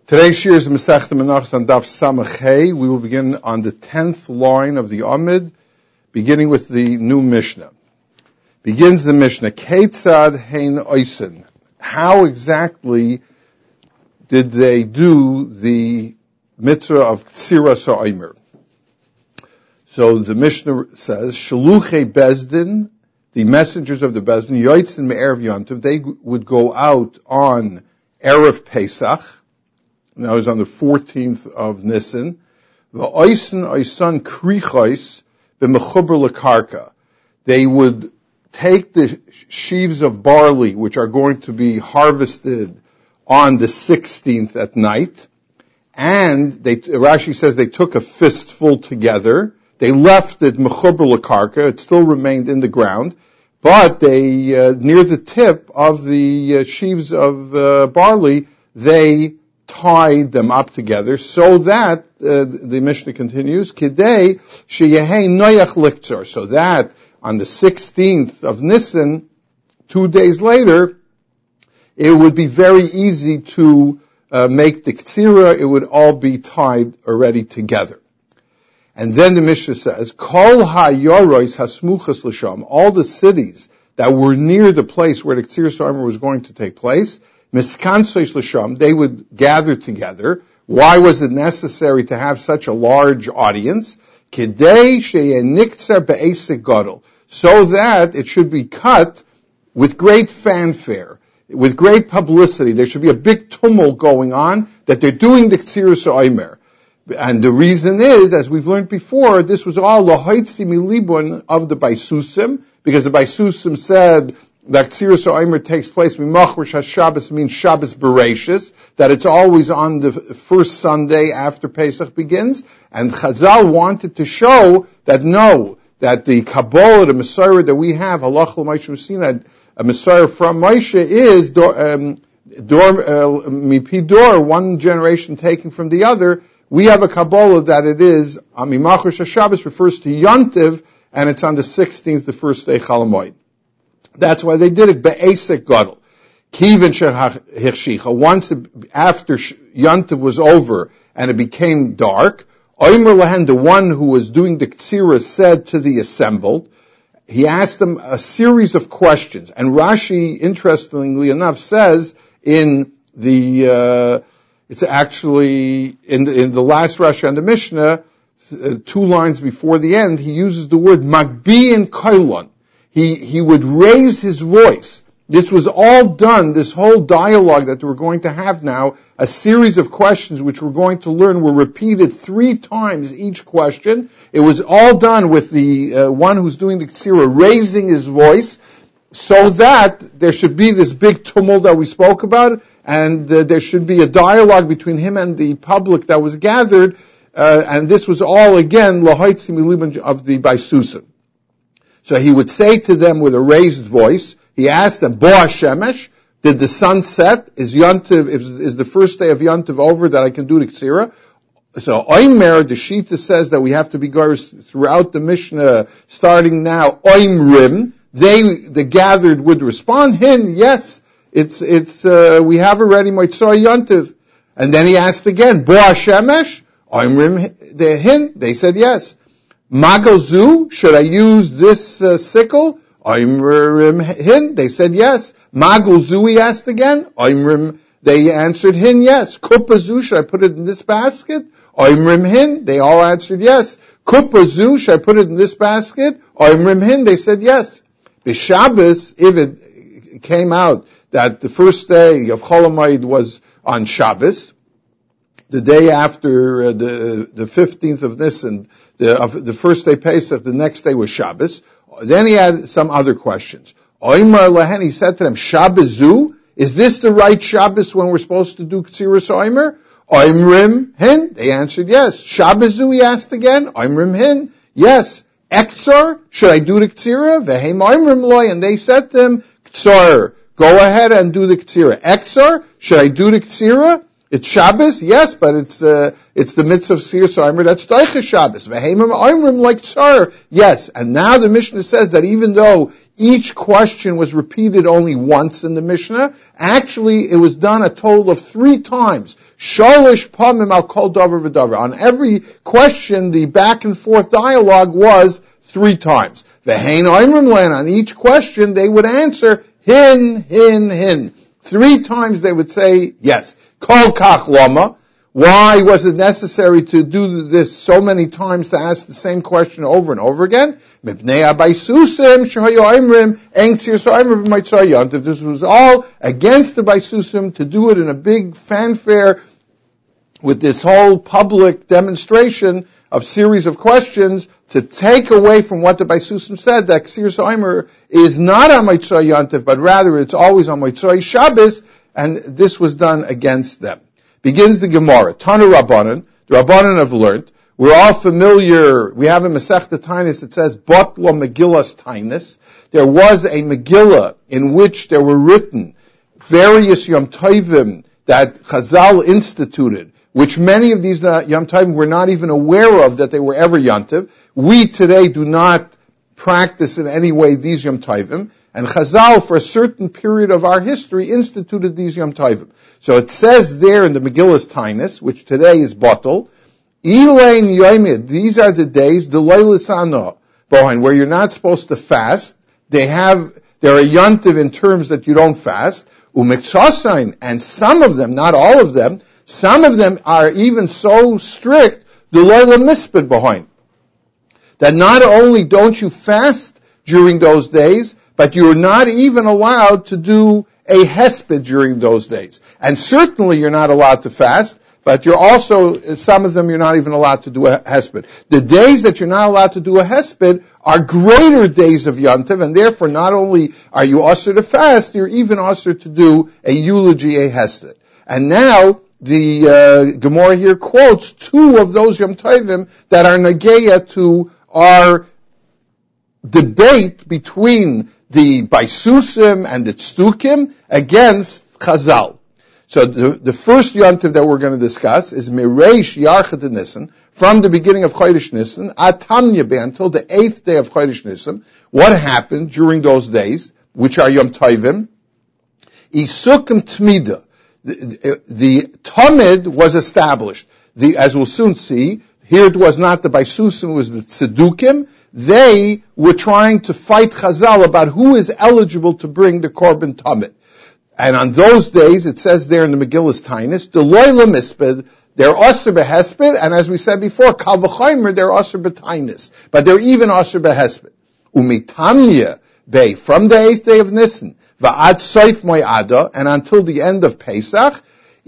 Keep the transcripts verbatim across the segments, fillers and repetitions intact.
Today's shir is Masechta Menachos on Daf Samach Hey. We will begin on the tenth line of the Amid, beginning with the new Mishnah. Begins the Mishnah, Ketzad Hein Oisen. How exactly did they do the mitzvah of Ksiras HaOmer? So the Mishnah says, Shaluchei Bezdin, the messengers of the Bezdin, Yoitzin Me'erev Yontiv, they would go out on Erev Pesach. Now it's on the fourteenth of Nisan. V'oisen oisan krichos b'mechuber lekarka. They would take the sheaves of barley, which are going to be harvested on the sixteenth at night, and they, Rashi says they took a fistful together. They left it mechuber lekarka. It still remained in the ground, but they, uh, near the tip of the uh, sheaves of uh, barley, they tied them up together so that, uh, the Mishnah continues, Kidei sheyehei noyach liktzor, so that on the sixteenth of Nisan, two days later, it would be very easy to uh, make the ktsira. It would all be tied already together. And then the Mishnah says, Kol ha-yorois hasmuchas l'sham, all the cities that were near the place where the Ksiras HaOmer was going to take place, Miskansois l'sham, they would gather together. Why was it necessary to have such a large audience? Kidei sheyeniktzar be'esek gadol, so that it should be cut with great fanfare, with great publicity. There should be a big tumult going on that they're doing the Ksiras HaOmer. And the reason is, as we've learned before, this was all lahoitzi milibun of the Baisusim, because the Baisusim said that Ksiras HaOmer takes place, Mimachrish HaShabbos means Shabbos Bereshis, that it's always on the first Sunday after Pesach begins, and Chazal wanted to show that no, that the Kabbalah, the Messiah that we have, Halach l'Moshe Messina, a Messiah from Moshe is, um, Dor, uh, Mipidor, one generation taken from the other. We have a Kabbalah that it is, Mimachrish HaShabbos refers to Yontiv, and it's on the sixteenth, the first day Chol Hamoed. That's why they did it. Be'esek gadol. Kivin shehachshicha. Once after Yontiv was over and it became dark, Omer lahen, the one who was doing the Ktsira, said to the assembled, he asked them a series of questions. And Rashi, interestingly enough, says in the, uh, it's actually in the, in the last Rashi on the Mishnah, uh, two lines before the end, he uses the word magbi and kailon. He, he would raise his voice. This was all done, this whole dialogue that we're going to have now, a series of questions which we're going to learn were repeated three times each question. It was all done with the uh, one who's doing the Ktsira raising his voice so that there should be this big tumult that we spoke about, and uh, there should be a dialogue between him and the public that was gathered, uh, and this was all, again, lahaitzi miliban of the Baisusim. So he would say to them with a raised voice, he asked them, Bo HaShemesh, did the sun set? Is Yontiv, is, is the first day of Yontiv over that I can do the Ksira? So Oimer, the Shita says that we have to be going throughout the Mishnah, starting now, Oimrim, they, the gathered would respond, Hin, yes, it's, it's, uh, we have already Moitzoi Yontiv. And then he asked again, Bo HaShemesh, Oimrim, the Hin, they said yes. Magalzu, should I use this uh, sickle? Oimrim hin, they said yes. Magalzu, he asked again. Oimrim, they answered hin, yes. Kupazu, should I put it in this basket? Oimrim hin, they all answered yes. Kupazu, should I put it in this basket? Oimrim hin, they said yes. The Shabbos, if it came out that the first day of Chol Hamoed was on Shabbos, the day after uh, the the fifteenth of Nisan, the, of the first day Pesach, the next day was Shabbos. Then he had some other questions. Oimar lahen, he said to them, Shabbazu, is this the right Shabbos when we're supposed to do Ksiras HaOmer? Oimrim hin, they answered yes. Shabbazu, he asked again. Oimrim hin, yes. Ektzor, should I do the Ktsira? Vehem oimrim loy, and they said to him, Ktsor, go ahead and do the Ktsira. Ektzor, should I do the Ktsira? It's Shabbos, yes, but it's uh, it's the mitzvah of Ksiras HaOmer, that's Teicha Shabbos. V'heimim oimrim like Tsar, yes. And now the Mishnah says that even though each question was repeated only once in the Mishnah. Actually, it was done a total of three times. Sholish pamim al kol davar v'davar. On every question, the back and forth dialogue was three times. V'hein oimrim len. On each question, they would answer hin, hin, hin. Three times they would say yes. Kol kach lama. Why was it necessary to do this so many times to ask the same question over and over again? If this was all against the Baisusim, to do it in a big fanfare with this whole public demonstration of series of questions to take away from what the Baisusim said, that Ksir Soimer is not on Motzei Yontif, but rather it's always on Motzei Shabbos, and this was done against them. Begins the Gemara. Tanu Rabbanan. The Rabbanan have learned. We're all familiar. We have a Masechta Tainus that says, Botla Megillas Tainus. There was a Megillah in which there were written various Yom Tovim that Chazal instituted, which many of these Yom Tovim were not even aware of that they were ever Yom Tov. We today do not practice in any way these Yom Tovim. And Chazal, for a certain period of our history, instituted these Yom Tovim. So it says there in the Megillas Tainus, which today is bottled, Elaine Yomid, these are the days, the Leilisano, Bohan, where you're not supposed to fast. They have, they're a Yom Tov in terms that you don't fast. Umiksasain, and some of them, not all of them, some of them are even so strict, the Leila Mispid Bohan, that not only don't you fast during those days, but you're not even allowed to do a hesped during those days. And certainly you're not allowed to fast, but you're also, some of them you're not even allowed to do a hesped. The days that you're not allowed to do a hesped are greater days of Yom Tov, and therefore not only are you usher to fast, you're even usher to do a eulogy, a hesped. And now, the uh, Gemara here quotes two of those Yom Tovim that are nageya to our debate between the Baisusim and the Tzdukim against Chazal. So the, the first Yom Tov that we're going to discuss is Mireish Yarchet Nisan, from the beginning of Chodesh Nisan, Atam Yebe, until the eighth day of Chodesh Nisan. What happened during those days, which are Yom Tovim? Isukim Tmida. The, the Tamid was established. The, as we'll soon see, here it was not the Baisusim, it was the Tzedukim. They were trying to fight Chazal about who is eligible to bring the Korban Tamid. And on those days, it says there in the Megillas Tainus, the Loila Misped, they're Osir Behesped, and as we said before, Kal V'chaimer, they're Osir B'Tainus. But they're even Osir Behesped. Umitamya Bey, from the eighth day of Nisan, Va'ad Soif Mo'ada, and until the end of Pesach,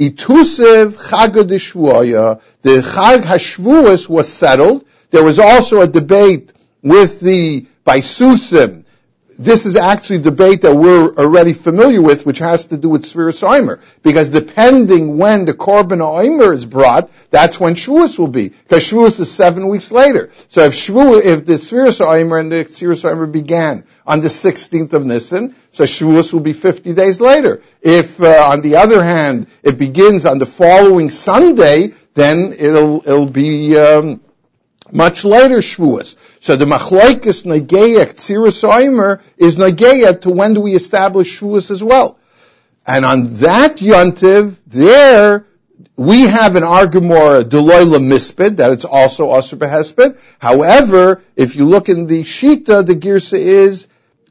Itusev Chag HaShvuah, the Chag HaShvuos was settled. There was also a debate with the Baisusim. This is actually a debate that we're already familiar with, which has to do with Sfiras Omer. Because depending when the Korban Omer is brought, that's when Shavuos will be. Because Shavuos is seven weeks later. So if Shavuos, if the Sfiras Omer and the Sfiras Omer began on the sixteenth of Nisan, so Shavuos will be fifty days later. If, uh, on the other hand, it begins on the following Sunday, then it'll, it'll be, um, much later Shavuos. So the Machlokes Nageya Ktziras Omer is Nageya to when do we establish Shavuos as well. And on that Yontiv, there, we have an Argamora Deloila Misped, that it's also Asr Behesped. However, if you look in the Shita, the Girsa is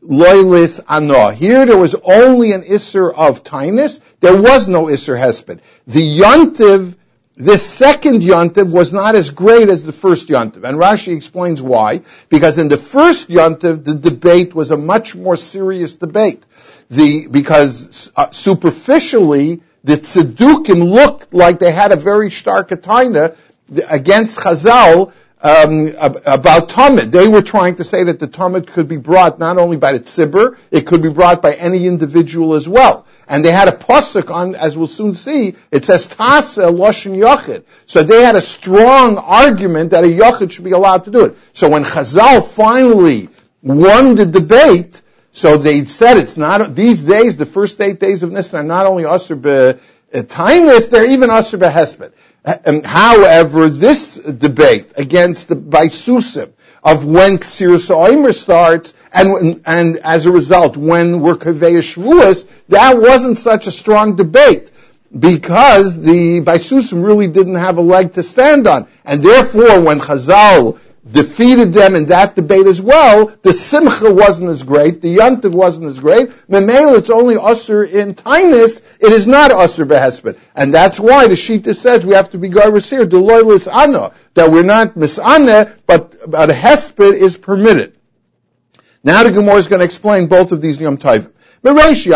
Loilis Anah. Here there was only an Isser of Tainus. There was no Isser Hesped. The Yontiv, this second Yontiv was not as great as the first Yontiv. And Rashi explains why. Because in the first Yontiv, the debate was a much more serious debate. The, because uh, superficially, the Tzedukim looked like they had a very stark ataina against Chazal um, about Tamid. They were trying to say that the Tamid could be brought not only by the Tzibur, it could be brought by any individual as well. And they had a pasuk on, as we'll soon see, it says Tasa Loshin Yochid. So they had a strong argument that a Yochid should be allowed to do it. So when Chazal finally won the debate, so they said it's not, these days, the first eight days of Nisan are not only Asr B'Tainus, they're even Asr B'Hesped. However, this debate against the Baisusim of when Ksiras Omer starts, and and as a result, when we're Kaveh Shavuos, that wasn't such a strong debate, because the Baisusim really didn't have a leg to stand on. And therefore, when Chazal defeated them in that debate as well, the Simcha wasn't as great, the Yontiv wasn't as great. Memela, it's only Usher in Tainus, it is not Usher Behesped. And that's why the Shita says we have to be Garvus here, Deloy Lis'ana, that we're not Mis'ana, but, but a Hesped is permitted. Now the Gemara is going to explain both of these Yom Tovim. From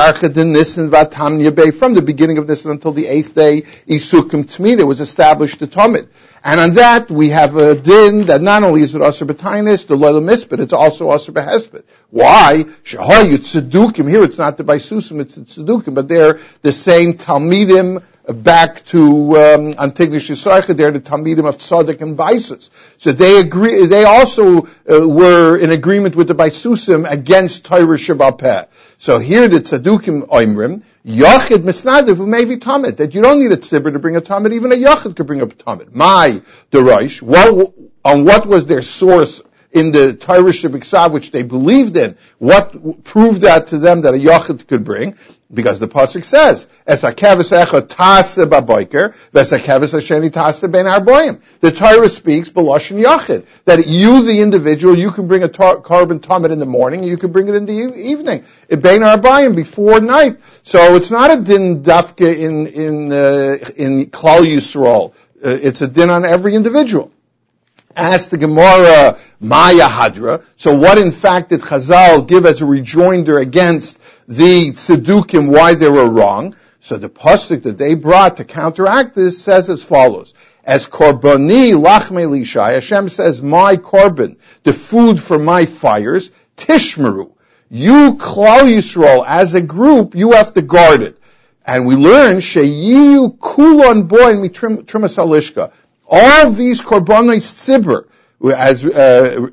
the beginning of Nisan until the eighth day, Isukim Tmida was established to Tamid. And on that, we have a din that not only is it Asr B'Tainis, the Loyal Mispet, it's also Asr B'Hespet. Why? Shahoy, it's Tzedukim. Here it's not the Baisusim, it's the Tzedukim, but they're the same Talmidim back to um, Antignish Yisrael, they're the Talmidim of Tzaddik and Baisus. So they agree, they also uh, were in agreement with the Baisusim against Torah Shebal Peh. So here the Tzedukim Oimrim, Yachid Misnadav Umevi Tamid, that you don't need a tzibur to bring a Tamid, even a Yachid could bring a Tamid. My Derosh, what, on what was their source in the Torah Shebiksav, which they believed in? What proved that to them that a Yachid could bring? Because the pasuk says, "Es hakeves echad taseh baboiker, v'es hakeves hasheni taseh ben arboim." The Torah speaks b'lashon yachid, that you, the individual, you can bring a tar- carbon tamid in the morning, you can bring it in the e- evening, ben arboim, before night. So it's not a din dafke in in uh, in Klal Yisrael. Uh, it's a din on every individual. Ask the Gemara, Maya Hadra. So what in fact did Chazal give as a rejoinder against the Tzedukim, why they were wrong? So the pasuk that they brought to counteract this says as follows: as korbani lachme lishai, Hashem says, my korban, the food for my fires, tishmeru. You, Klal Yisrael, as a group, you have to guard it. And we learn, sheyiyu kulon boy mitrim trimas halishka. All of these korbanos tzibur, as uh,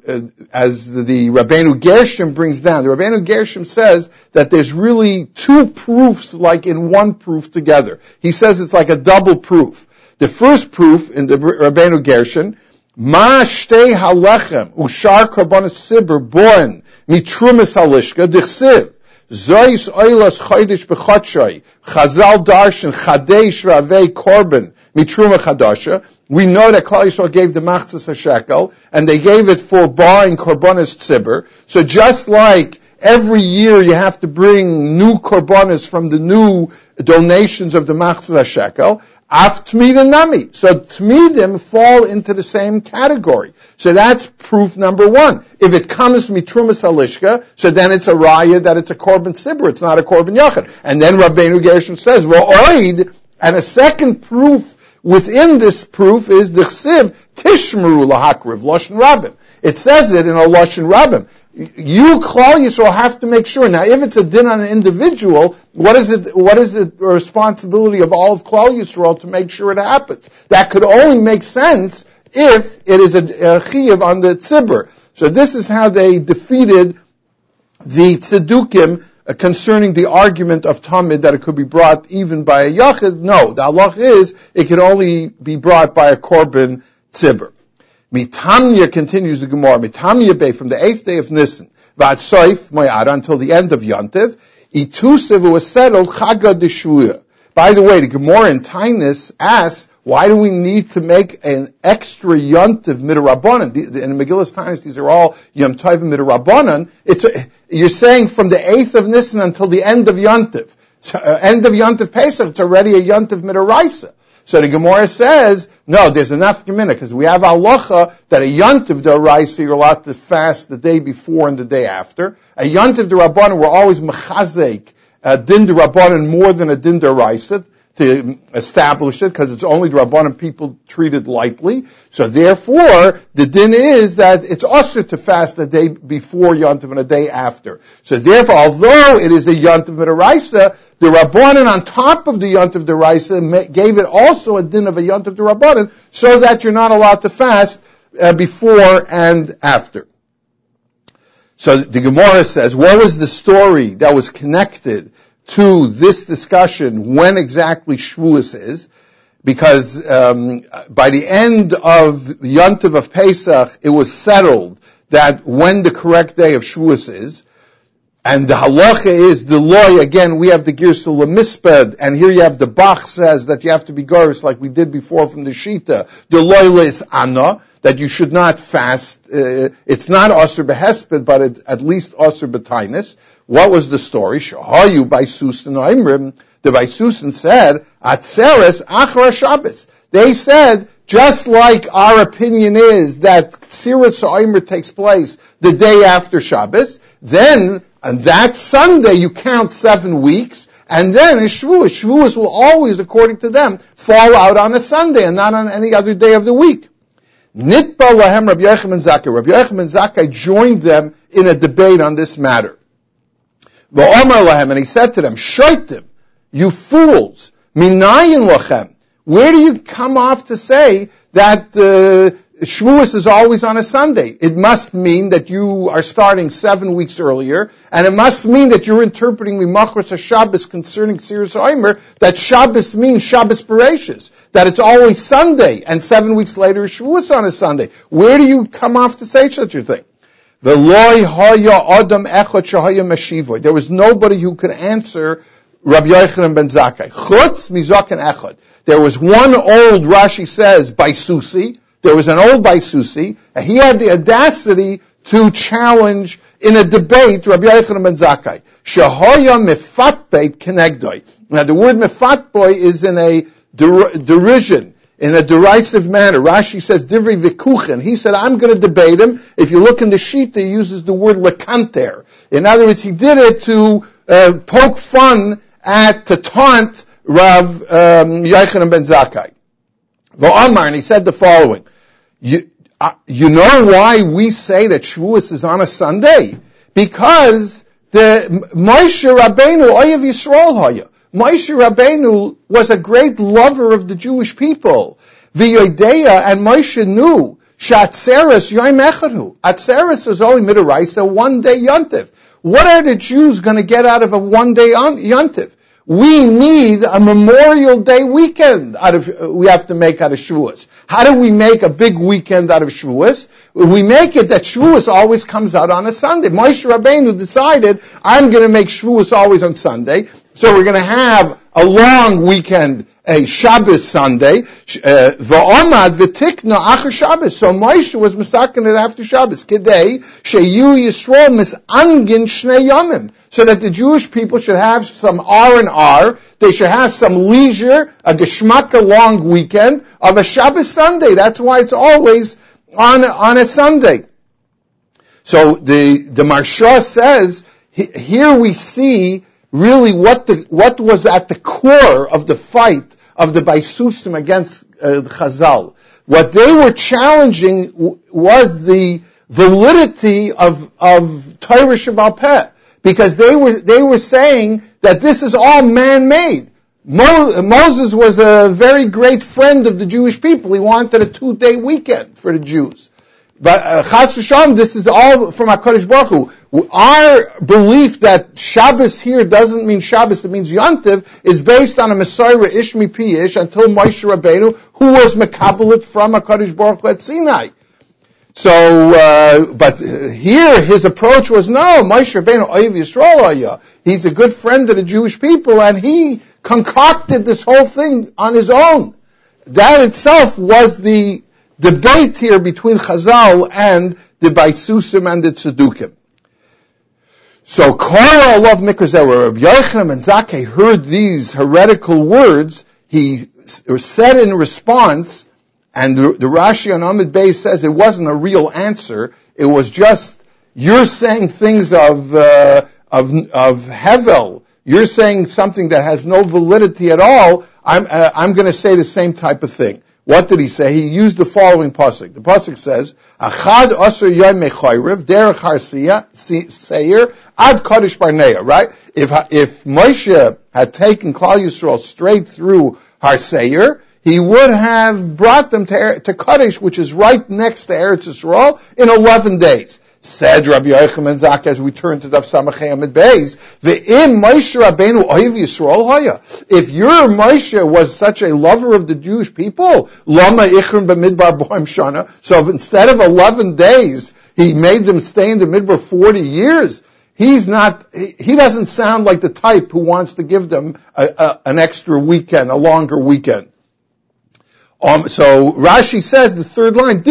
as the Rabbeinu Gershom brings down, the Rabbeinu Gershom says that there's really two proofs, like in one proof together. He says it's like a double proof. The first proof in the Rabbeinu Gershom, ma shtei halechem ushar korbanos tzibur born mitrumas halishka dichsiv. Zois oilas chaydish b'chotshai chazal darshan chadesh ravei korban mitruma chadasha. We know that Klal Yisrael gave the machzas a shekel, and they gave it for buying korbanos tzibur. So just like every year you have to bring new korbanos from the new donations of the machzas a shekel, af tmidim nami. So tmidim fall into the same category. So that's proof number one. If it comes mitrumas halishka, so then it's a raya that it's a korban tzibur, it's not a korban yachid. And then Rabbeinu Gershom says, well, oid, and a second proof within this proof is the chsiv tishmeru lahakriv lashon rabbim. It says it in a lashon rabbim. You, Klal Yisrael, have to make sure. Now, if it's a din on an individual, what is it? What is the responsibility of all of Klal Yisrael to make sure it happens? That could only make sense if it is a, a chiyuv on the tzibur. So this is how they defeated the tzedukim Uh, concerning the argument of Tamid that it could be brought even by a Yachid. No, the halach is it can only be brought by a Korban Tzibur. Mitamya, continues the Gemara, Mitamya Bey, from the eighth day of Nisan, Vat Soif Moyada, until the end of Yontiv, Itusiv was settled Chaga Deshvuah. By the way, the Gemara in Tainus asks, why do we need to make an extra Yontiv Midrabanan? In Megillas Tainus, these are all Yom Tovim Midrabanan. It's a, you're saying from the eighth of Nisan until the end of Yontiv. So, uh, end of Yontiv Pesach, it's already a Yontiv Midaraisa. So the Gemara says, no, there's enough Gemina, because we have halacha that a Yontiv Daraisa, you're allowed to fast the day before and the day after. A Yontiv Darabanan, we're always mechazek, a din Darabanan more than a din Daraisa, to establish it, because it's only the Rabbanan people treated lightly. So therefore, the din is that it's usher to fast the day before Yontiv and a day after. So therefore, although it is a Yontiv Midaraisa, the Rabbanan on top of the Yontiv Daraisa gave it also a din of a Yontiv Rabbanan, so that you're not allowed to fast uh, before and after. So the Gemara says, what was the story that was connected to this discussion when exactly Shavuos is? Because um, by the end of the Yontiv of Pesach, it was settled that when the correct day of Shavuos is. And the halacha is the loy. Again, we have the Girsa Lemisped, and here you have the Bach says that you have to be goris like we did before from the Shita. The loy is Anna, that you should not fast. Uh, it's not Asr Behesped, but it, at least Asr B'Tainis. What was the story? Shahayu by Susan Oimrim. The Baisusan said, Atzeres Achar Shabbos. They said, just like our opinion is that Tziras Oimer takes place the day after Shabbos, then on that Sunday you count seven weeks, and then in Shavuos, Shavuos will always, according to them, fall out on a Sunday and not on any other day of the week. Nitba lahem Rabbi Yochanan ben Zakkai. Rabbi Yochanan ben Zakkai joined them in a debate on this matter. V'omar lahem, and he said to them, Shoitim, you fools, minayin lachem. Where do you come off to say that uh, Shavuos is always on a Sunday? It must mean that you are starting seven weeks earlier, and it must mean that you're interpreting Mimachras Shabbos concerning Tziras Oimer, that Shabbos means Shabbos Bereshis, that it's always Sunday, and seven weeks later is Shavuos on a Sunday. Where do you come off to say such a thing? There was nobody who could answer Rabbi Yochanan ben Zakkai. Chutz mizaken echad. There was one old, Rashi says, Baisusi. There was an old Baisusi, and he had the audacity to challenge in a debate Rabbi Yochanan ben Zakkai. Shehoya mefatbeit kenegdoi. Now the word mefatboi is in a der- derision, in a derisive manner. Rashi says divrei vikuchen. He said, I'm going to debate him. If you look in the Shita, he uses the word lekanter. In other words, he did it to uh, poke fun at, to taunt Rav um, Yochanan ben Zakkai. V'amar, and he said the following, you, uh, you know why we say that Shavuos is on a Sunday? Because the Moshe Rabbeinu, Oyev Yisrael Haya, Moshe Rabbeinu was a great lover of the Jewish people. V'yodeya, and Moshe knew, Shatzeres Yom Echadu. Atzeres is only midaraisa, one day yontiv. What are the Jews going to get out of a one day yontiv? We need a Memorial Day weekend out of, uh, we have to make out of Shavuos. How do we make a big weekend out of Shavuos? We make it that Shavuos always comes out on a Sunday. Moshe Rabbeinu decided, I'm going to make Shavuos always on Sunday, so we're going to have a long weekend, a Shabbos Sunday, v'omad v'tikna achar Shabbos. So Moshe was misaken it after Shabbos. Kedei sheyu Yisrael misangin shnei yomim. So that the Jewish people should have some R and R. They should have some leisure, a geschmacka long weekend of a Shabbos Sunday. That's why it's always on, on a Sunday. So the, the Marsha says, here we see really what the, what was at the core of the fight of the Baisusim against uh, Chazal. What they were challenging w- was the validity of, of Torah Sheba'al Peh. Because they were, they were saying that this is all man-made. Mo- Moses was a very great friend of the Jewish people. He wanted a two-day weekend for the Jews. But uh, Chas v'Shalom, this is all from HaKadosh Baruch Hu. Our belief that Shabbos here doesn't mean Shabbos, it means Yontiv, is based on a Messiah Ishmi Piyish until Moshe Rabbeinu, who was Mekabelit from HaKadosh Baruch Hu at Sinai. So, uh, but here his approach was, no, Moshe Rabbeinu, Oyev Yisrael Haya. He's a good friend of the Jewish people, and he concocted this whole thing on his own. That itself was the debate here between Chazal and the Baisusim and the Tzedukim. So, Korah Olav Mikrazeh, where Rabbi Yochanan and Zakkai heard these heretical words, he said in response, and the, the Rashi on Amud Beis says it wasn't a real answer, it was just, you're saying things of, uh, of, of Hevel, you're saying something that has no validity at all, I'm, uh, I'm gonna say the same type of thing. What did he say? He used the following pasuk. The pasuk says, "Achad asur yom mechayrev derech harsiya seir ad kadosh barnea." Right? If if Moshe had taken Klal Yisrael straight through Har Seir, he would have brought them to to Kadesh, which is right next to Eretz Yisrael, in eleven days. Said Rabbi Yochanan ben Zakkai as we turn to Daf Samachay Amud Beis, "Ve'im Moshe Rabbeinu oiv Yisrael haya." If your Moshe was such a lover of the Jewish people, lama ichron b'midbar boim shana. So if instead of eleven days, He made them stay in the Midbar forty years. He's not, he, he doesn't sound like the type who wants to give them a, a, an extra weekend, a longer weekend. Um, so Rashi says, the third line,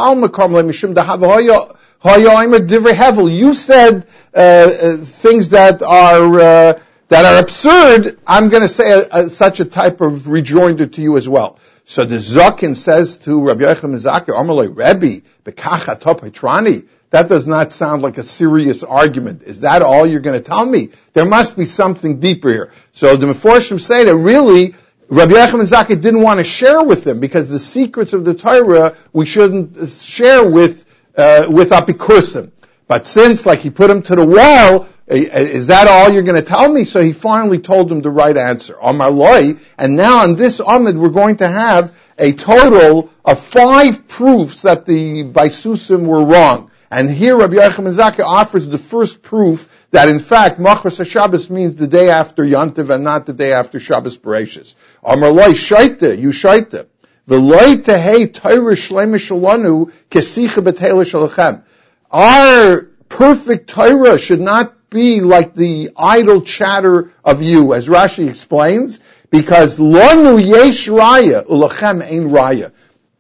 you said uh, uh, things that are uh, that are absurd. I'm going to say a, a, such a type of rejoinder to you as well. So the Zakin says to Rabbi Yochanan Zakir, Amalei Rebbe, Bekacha Topetrani. That does not sound like a serious argument. Is that all you're going to tell me? There must be something deeper here. So the Meforshim say that really Rabbi Yochanan Zakir didn't want to share with them because the secrets of the Torah we shouldn't share with uh, with Apikusim. But since, like, he put him to the wall, is that all you're going to tell me? So he finally told him the right answer. Amar Loi, and now on this Amid we're going to have a total of five proofs that the Baisusim were wrong. And here Rabbi Yochanan Zakir offers the first proof that in fact Machras HaShabbos means the day after Yontiv and not the day after Shabbos Bereishis. Amar Loi, shaita, you shaita. V'loi tehei Torah shleima shalanu kesicha b'teila shalachem. Our perfect Torah should not be like the idle chatter of you, as Rashi explains, because lanu yesh raya, ulachem ein raya.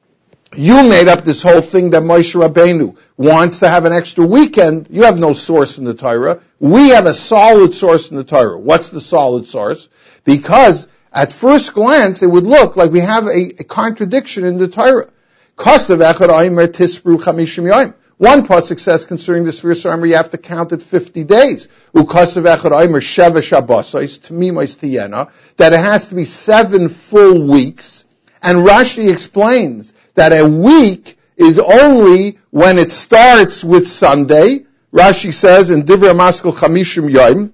You made up this whole thing that Moshe Rabbeinu wants to have an extra weekend. You have no source in the Torah. We have a solid source in the Torah. What's the solid source? Because at first glance, it would look like we have a, a contradiction in the Torah. Kosav echad aimer tispru chamishim yom. One pasuk says concerning the Sfir Sarmer, you have to count it fifty days. Ukasav echad aimer sheva shabbosos tmimos tiyena, that it has to be seven full weeks. And Rashi explains that a week is only when it starts with Sunday. Rashi says in Divrei Maskil Chamishim Yom,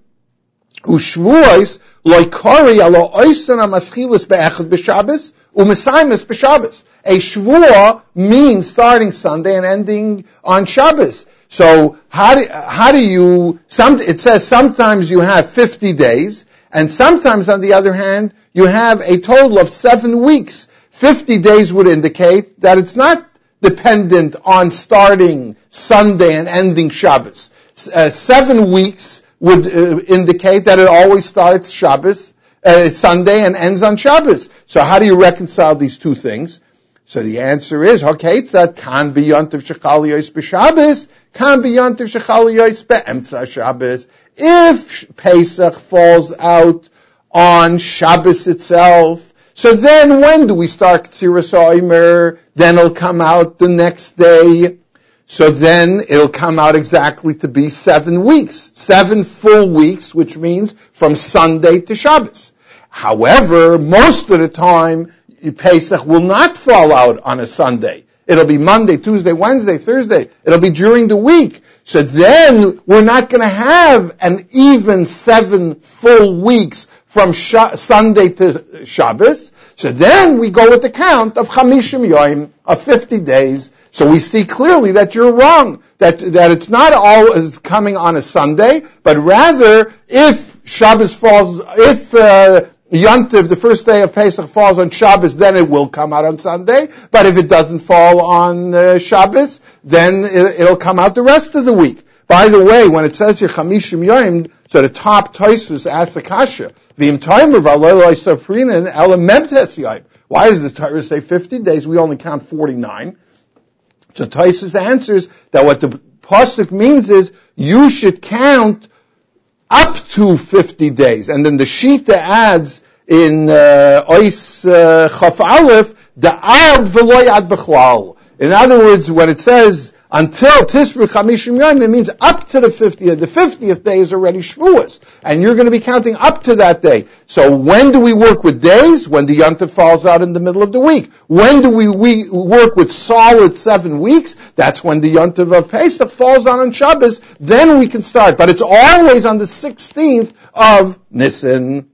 Ushvuos loikari alo oisan hamaschilas be'echad b'Shabbos u'mesaymes b'Shabbos. A shvuah means starting Sunday and ending on Shabbos. So how do, how do you? Some, it says sometimes you have fifty days, and sometimes, on the other hand, you have a total of seven weeks. Fifty days would indicate that it's not dependent on starting Sunday and ending Shabbos. Uh, seven weeks would uh, indicate that it always starts Shabbos, uh, Sunday and ends on Shabbos. So how do you reconcile these two things? So the answer is, okay, it's that can be yontiv shechal yois b'Shabbos, can be yontiv shechal yois be'emtza Shabbos. If Pesach falls out on Shabbos itself, so then when do we start Ktziras Omer? Then it'll come out the next day. So then it'll come out exactly to be seven weeks. Seven full weeks, which means from Sunday to Shabbos. However, most of the time, Pesach will not fall out on a Sunday. It'll be Monday, Tuesday, Wednesday, Thursday. It'll be during the week. So then we're not going to have an even seven full weeks from Sh- Sunday to Shabbos. So then we go with the count of Chamishim Yom, of fifty days. So we see clearly that you're wrong, that, that it's not always coming on a Sunday, but rather if Shabbos falls, if uh, Yontiv, the first day of Pesach, falls on Shabbos, then it will come out on Sunday. But if it doesn't fall on uh, Shabbos, then it, it'll come out the rest of the week. By the way, when it says here Chamishim Yom, so the top Tosfos asks the kasha, V'im timer v'alei safrinin elementes yom. Why does the Torah say fifty days? We only count forty-nine. So Tosfos answers that what the pasuk means is you should count up to fifty days, and then the Shita adds in Ois uh, Chaf Aleph the ad v'lo yad b'chlal. In other words, when it says until Tisru Chamishim Yom, it means up to the fiftieth. The fiftieth day is already Shavuos, and you're going to be counting up to that day. So when do we work with days? When the Yontif falls out in the middle of the week. When do we, we work with solid seven weeks? That's when the Yontif of Pesach falls out on Shabbos. Then we can start. But it's always on the sixteenth of Nisan.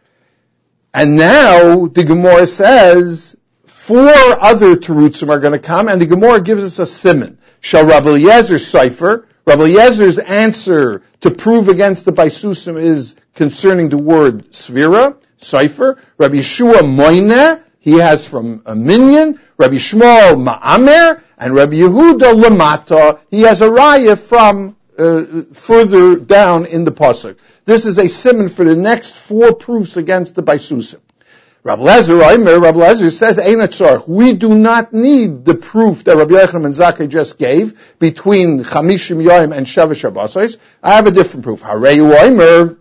And now the Gemara says four other terutzim are going to come, and the Gemara gives us a siman. Shall Rabbi Eliezer's cipher, Rabbi Eliezer's answer to prove against the Baisusim is concerning the word svira, cipher. Rabbi Yeshua Moineh, he has from a minyan. Rabbi Shmuel Ma'amer, and Rabbi Yehuda Lamata. He has a raya from uh, further down in the pasuk. This is a siman for the next four proofs against the Baisusim. Rabbi Lezer, Rabbi Lezer says, Ein tzarich. We do not need the proof that Rabbi Yochanan ben Zakkai just gave between Chamishim Yom and Sheva Shabbosos. I have a different proof. Harei Omer,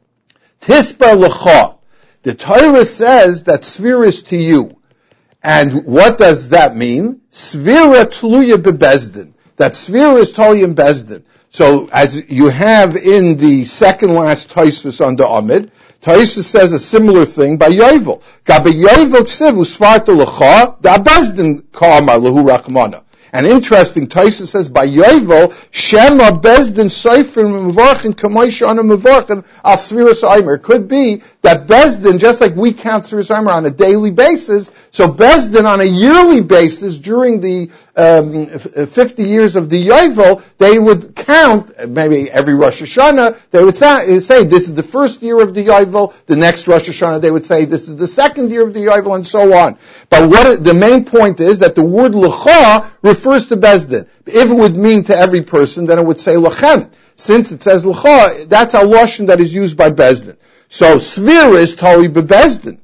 Tispa L'cha. The Torah says that Svira is to you. And what does that mean? Svira Tluya Bebezdin. That Svira is totally in Bezdin. So, as you have in the second last Tosfos on the Amid, Tosfos says a similar thing by Yovel. Gabe Yovel ksivu svarta l'cha da'bezdin ka'amar lehu rachmana. And interesting, Tosfos says by Yovel shema bezdin soifer mevarchin kamoisha ana mevarchin al sviras aimer. It could be that Bezdin, just like we count Sviras Aimer on a daily basis, so Bezdin on a yearly basis during the um, fifty years of the Yovel, they would count, maybe every Rosh Hashanah, they would say, say this is the first year of the Yovel, the next Rosh Hashanah they would say this is the second year of the Yovel, and so on. But what the main point is that the word L'cha refers to Bezdin. If it would mean to every person, then it would say L'chem. Since it says L'cha, that's a lashon that is used by Bezdin. So Svira is totally bebezdin.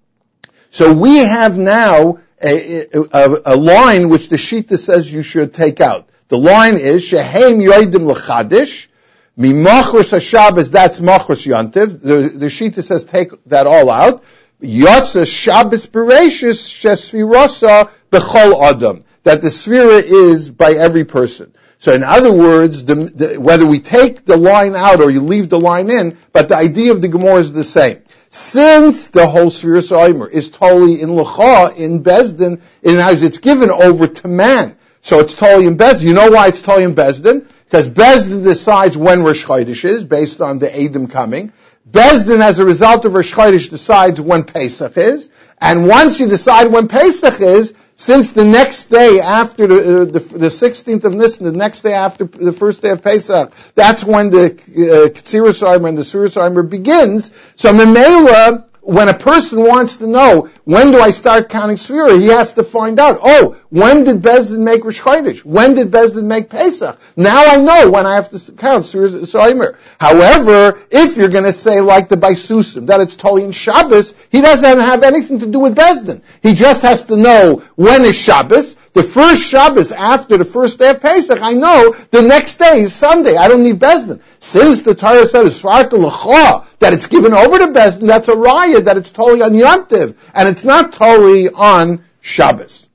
So we have now a, a, a line which the Shita says you should take out. The line is Shehem Yoidim L'chadish Mimachros HaShabbos. That's Machros Yontiv. The, the Shita says take that all out. Yotzes Shabbos Bereshis Shesvirosa Bechol Adam. That the Svira is by every person. So in other words, the, the, whether we take the line out or you leave the line in, but the idea of the Gemara is the same. Since the whole Sviras Aimer is totally in L'cha, in Bezdin, in other words, it's given over to man. So it's totally in Bezdin. You know why it's totally in Bezdin? Because Bezdin decides when Rosh Chodesh is, based on the Eidim coming. Bezdin, as a result of Rosh Chodesh, decides when Pesach is. And once you decide when Pesach is, since the next day after the, uh, the, the sixteenth of Nisan, the next day after the first day of Pesach, that's when the Ketziras Aimer and the Sviras Aimer begins. So Memela, when a person wants to know, when do I start counting Svira, he has to find out, oh, when did Bezdin make Rosh Chodesh? When did Bezdin make Pesach? Now I know when I have to count Sviras Aimer. However, if you're going to say like the Baisusim, that it's totally in Shabbos, he doesn't have anything to do with Bezdin. He just has to know when is Shabbos. The first Shabbos after the first day of Pesach, I know the next day is Sunday. I don't need Bezdin. Since the Torah said it's Svarta L'cha, that it's given over to Bezdin, that's a raya that it's totally on Yontiv, and it's not totally on Shabbos.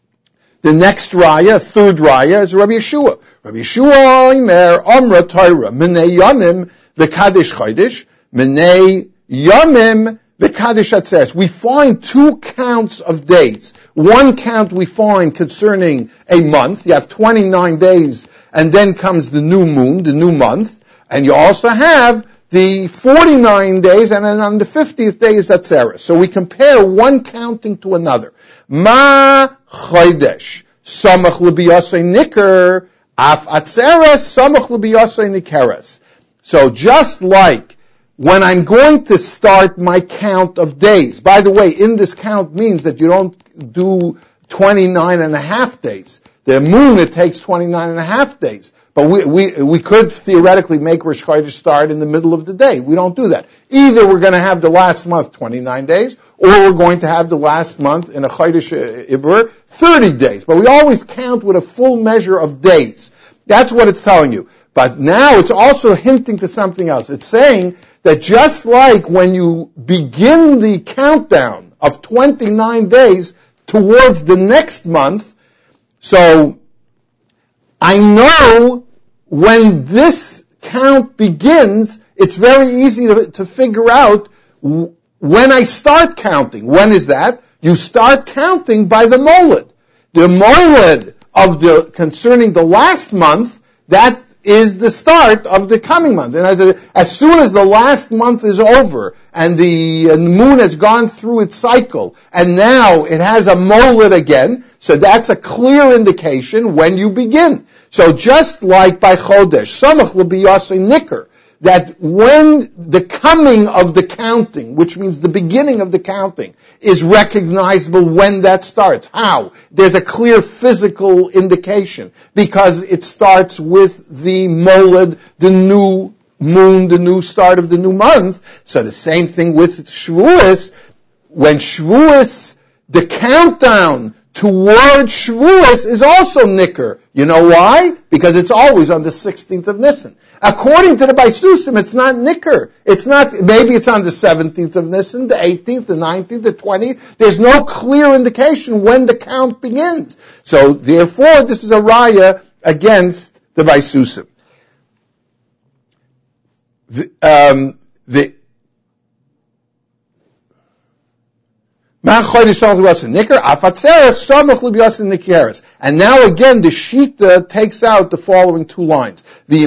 The next raya, third raya, is Rabbi Yeshua. Rabbi Yeshua Omer Omra Torah Minei Yomim V'Kadesh Chodesh Minei Yomim V'Kadesh Atzeres. We find two counts of days. One count we find concerning a month. You have twenty-nine days, and then comes the new moon, the new month, and you also have the forty-nine days, and then on the fiftieth day is Atzeres. So we compare one counting to another. Ma Chodesh Samach L'Biyasei Nikar Af Atzeres Samach L'Biyasei Nikeres. So just like when I'm going to start my count of days, by the way, in this count means that you don't do twenty-nine and a half days. The moon, it takes twenty-nine and a half days. But we, we, we could theoretically make Rosh Chodesh start in the middle of the day. We don't do that. Either we're going to have the last month twenty-nine days, or we're going to have the last month in a Chodesh Ibur thirty days. But we always count with a full measure of days. That's what it's telling you. But now it's also hinting to something else. It's saying that just like when you begin the countdown of twenty-nine days towards the next month, so I know when this count begins, it's very easy to, to figure out w- when I start counting. When is that? You start counting by the moled. The moled of the, concerning the last month, that is the start of the coming month. And as, a, as soon as the last month is over and the uh, moon has gone through its cycle and now it has a moled again, so that's a clear indication when you begin. So just like by Chodesh, Samach L'Biyasei Nikar, that when the coming of the counting, which means the beginning of the counting, is recognizable when that starts. How? There's a clear physical indication, because it starts with the moled, the new moon, the new start of the new month. So the same thing with Shavuos. When Shavuos, the countdown towards Shavuos is also nicker. You know why? Because it's always on the sixteenth of Nisan. According to the Baisusim, it's not nicker. It's not, maybe it's on the seventeenth of Nisan, the eighteenth, the nineteenth, the twentieth. There's no clear indication when the count begins. So therefore, this is a raya against the Baisusim. The, um, the And now again, the Shita takes out the following two lines.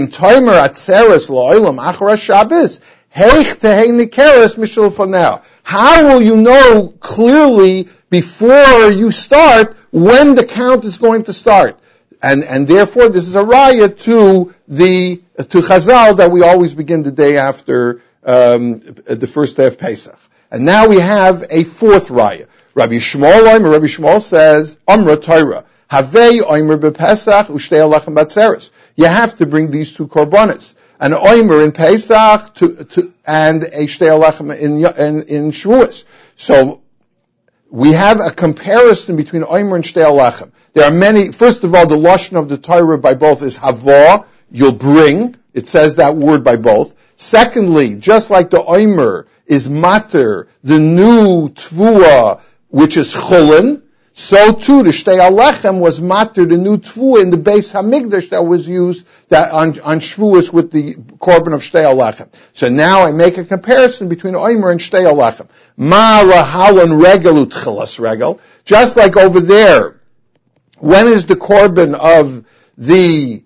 How will you know clearly before you start when the count is going to start? And, and therefore, this is a raya to the, to Chazal that we always begin the day after, um, the first day of Pesach. And now we have a fourth raya. Rabbi Shmuel, Rabbi Shmuel says, Amra Torah, Havei Omer bePesach Ushtei Alachem Batzeres. You have to bring these two korbanos, an Omer in Pesach to, to, and a Shtei Alachem in, in, in Shavuos. So we have a comparison between Omer and Shtei Alachem. There are many. First of all, the lashon of the Torah by both is Havah. You'll bring. It says that word by both. Secondly, just like the Omer is mater, the new tvua, which is chulin, so too the Shtei Alechem was mater, the new tvua in the Beis Hamikdash that was used that on, on Shavuos with the korban of Shtei Alechem. So now I make a comparison between Omer and Shtei Alechem. Ma lahalan regel utchilas regel. Just like over there, when is the korban of the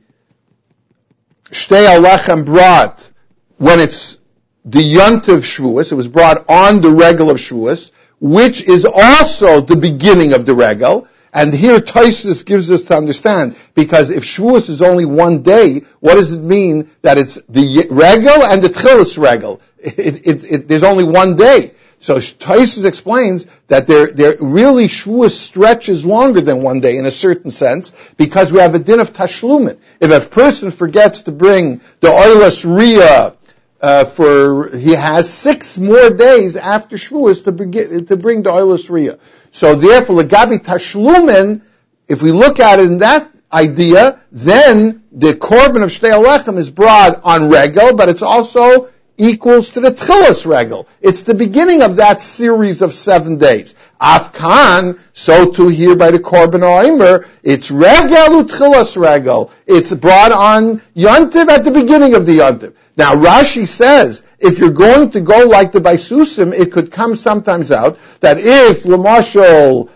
Shtei Alechem brought? When it's the Yontiv Shavuos, it was brought on the regel of Shavuos, which is also the beginning of the regel. And here Tosfos gives us to understand, because if Shavuos is only one day, what does it mean that it's the regel and the Tchilas regel? It, it, it, there's only one day. So Tosfos explains that there, there really Shavuos stretches longer than one day in a certain sense, because we have a din of Tashlumin. If a person forgets to bring the Oilas Riyah, Uh, for he has six more days after Shavuos to, begin, to bring the Oilas Riyah. So therefore, Legabi Tashlumen, if we look at it in that idea, then the korban of Shtei Alechem is brought on regel, but it's also equals to the Tchilas regel. It's the beginning of that series of seven days. Afkan, so too here by the korban Omer, it's regel utchilas regel. It's brought on Yontiv at the beginning of the Yontiv. Now Rashi says, if you're going to go like the Baisusim, it could come sometimes out that if, Lamashal,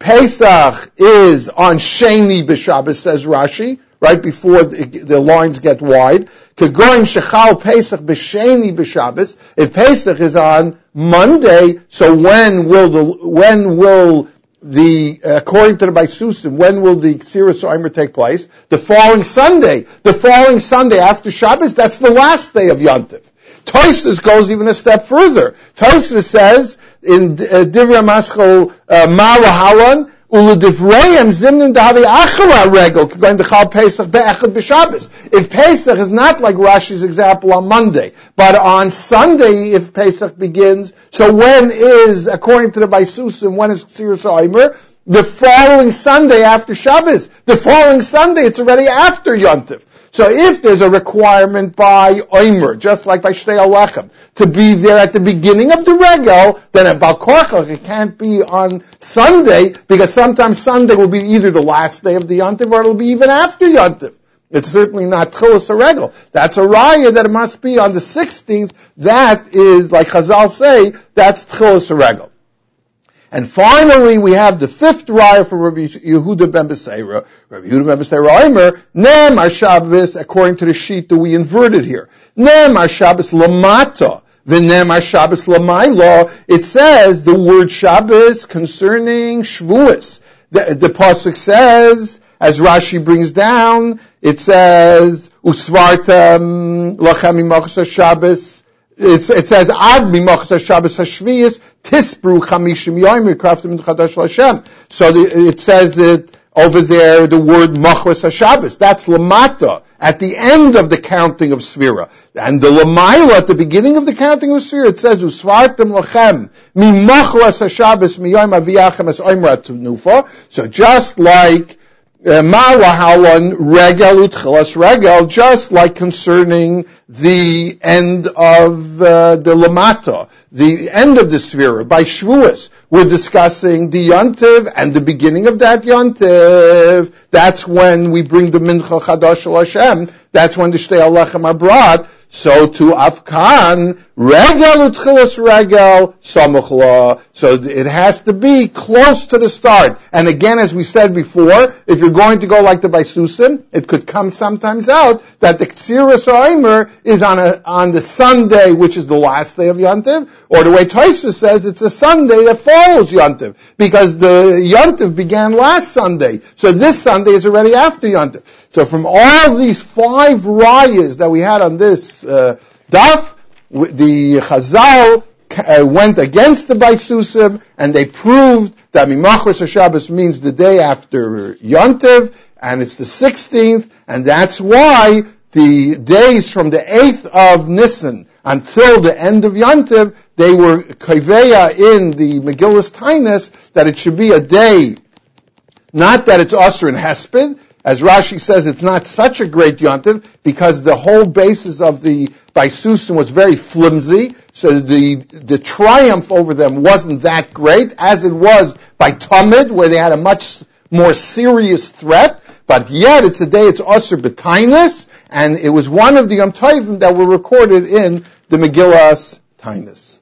Pesach is on Sheni b'Shabbos, says Rashi, right before the, the lines get wide, Kegoyim Shechal Pesach b'Sheni b'Shabbos, if Pesach is on Monday, so when will the, when will the, according to the Baisusim, when will the Ksiras Omer take place? The following Sunday. The following Sunday after Shabbos, that's the last day of Yontiv. Tosfos goes even a step further. Tosfos says in Divrei Maschal Ma'alahalan Uludivreim Zimnim Davi Achara Regel going to Chal Pesach Be'echad B'Shabbos. If Pesach is not like Rashi's example on Monday, but on Sunday if Pesach begins, so when is, according to the Baisusim, when is Ksiras Omer? The following Sunday after Shabbos. The following Sunday, it's already after Yontiv. So if there's a requirement by Omer, just like by Shtei Alechem, to be there at the beginning of the regel, then at Bal Korchach it can't be on Sunday, because sometimes Sunday will be either the last day of the Yontiv or it'll be even after Yontiv. It's certainly not Tchilas Regel. That's a raya that it must be on the sixteenth. That is, like Chazal say, that's Tchilas Regel. And finally, we have the fifth raya from Rabbi Yehuda ben Beseira. Rabbi Yehuda ben Beseira Omer, Ne'emar Shabbos, according to the sheet that we inverted here. Ne'emar Shabbos lamata, v'ne'emar Shabbos lamaylo. It says the word Shabbos concerning Shavuos. The, the pasuk says, as Rashi brings down, it says, Usvartem lachem mimachas Shabbos. It says ad mimachas Shabbos hashviyis tisbru chamishim yoyim kraftim chadash l'Hashem. So the, it says it over there, the word machras Shabbos. That's lamata at the end of the counting of Sfira, and the lamaila at the beginning of the counting of Sfira. It says usvartem lachem mimachras Shabbos miyoyim aviyachem es oimrat nufa. So just like Malahalon regel utchilas regel, just like concerning the end of uh, the lamata, the end of the Sfira, by Shavuos, we're discussing the Yontiv and the beginning of that Yontiv. That's when we bring the Mincha Chadash Hashem. That's when the Shtei Alechem are brought. So to Afkan, regel utchilas regel samuchla. So it has to be close to the start. And again, as we said before, if you're going to go like the Baisusim, it could come sometimes out that the Ktziras Oimer is on a on the Sunday, which is the last day of Yontiv, or the way Tosfos says, it's a Sunday that follows Yontiv, because the Yontiv began last Sunday. So this Sunday is already after Yontiv. So from all these five rayas that we had on this uh, daf, the Chazal uh, went against the Baisusim, and they proved that Mimachras Shabbos means the day after Yontiv, and it's the sixteenth, and that's why the days from the eighth of Nisan until the end of Yontiv, they were kaveya in the Megillas Tainis that it should be a day, not that it's Asr and Hesped. As Rashi says, it's not such a great Yontiv because the whole basis of the Baisusim was very flimsy, so the the triumph over them wasn't that great as it was by Tamid, where they had a much more serious threat. But yet, it's a day, it's Asr B'Tainis, and it was one of the Yom Tovim that were recorded in the Megillas Tainis.